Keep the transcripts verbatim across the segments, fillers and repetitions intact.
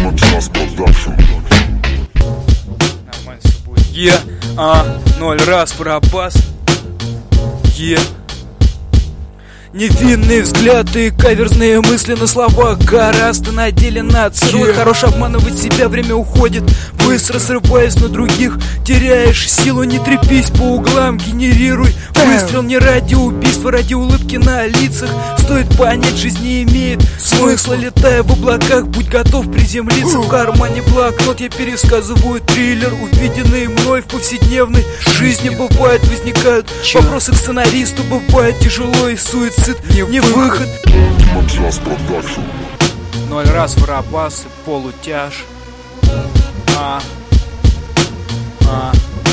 Джаз Продакшн. Нормально все будет. Е, а, ноль раз пропас. Е. Невинные взгляды и каверзные мысли на словах гораздо на деле нацелый. Хорош обманывать себя, время уходит быстро, срываясь на других. Теряешь силу, не трепись по углам, генерируй выстрел не ради убийства, ради улыбки на лицах. Стоит понять, жизнь не имеет смысла. Летая в облаках, будь готов приземлиться. В кармане блокнот, я пересказываю триллер, увиденный мной в повседневной жизни. Бывает, возникают вопросы к сценаристу, бывает тяжело и суицид не, не выход. Джаз Продакшн. Ноль раз воробасы, полутяж. А, а.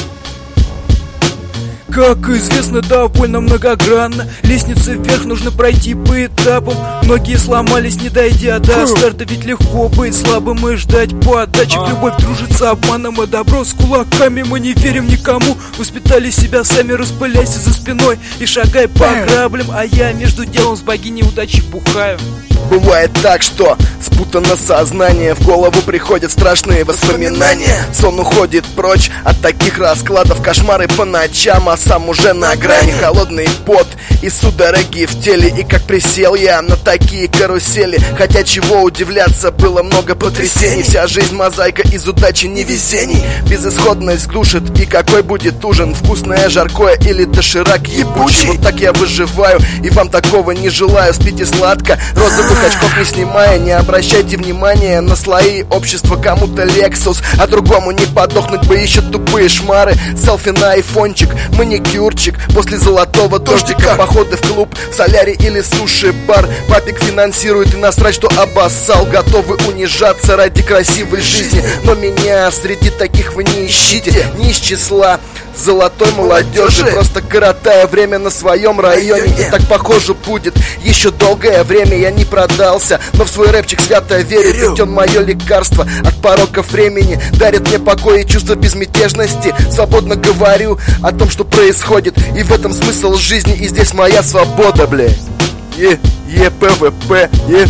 Как известно, довольно многогранно. Лестницы вверх нужно пройти по этапам. Многие сломались, не дойдя до старта. Ведь легко быть слабым и ждать подачи. В любовь дружится обманом, а добро с кулаками. Мы не верим никому, воспитали себя сами. Распыляйся за спиной и шагай по граблям. А я между делом с богиней удачи бухаю. Бывает так, что спутано сознание, в голову приходят страшные воспоминания. Сон уходит прочь от таких раскладов, кошмары по ночам, а сам уже на грани. Холодный пот и судороги в теле, и как присел я на такие карусели. Хотя чего удивляться, было много потрясений. Вся жизнь мозаика из удачи невезений. Безысходность глушит, и какой будет ужин? Вкусное жаркое или доширак ебучий? Вот так я выживаю, и вам такого не желаю. Спите сладко, розовых очков не снимая. Не обращайте внимания на слои общества. Кому-то Lexus, а другому не подохнуть бы еще тупые шмары. Селфи на айфончик, маникюрчик после золотого дождика. Походы в клуб, в солярий или суши-бар. Папик финансирует и насрать, что обоссал. Готовы унижаться ради красивой жизни, но меня среди таких вы не ищите. Не из числа золотой молодежи, просто коротая время на своем районе. И так похоже будет еще долгое время. Я не продался, но в свой рэпчик свято верю. Ведь он мое лекарство от пороков времени. Дарит мне покой и чувство безмятежности. Свободно говорю о том, что происходит, и в этом смысл жизни, и здесь моя свобода, бля. Е, е, пэ вэ пэ, е.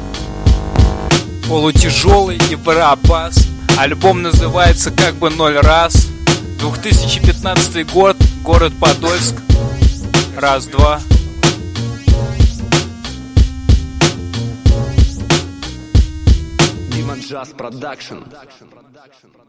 Полутяжелый и барабас. Альбом называется как бы ноль раз. две тысячи пятнадцатый год, город Подольск. Раз-два. Джаз Продакшн.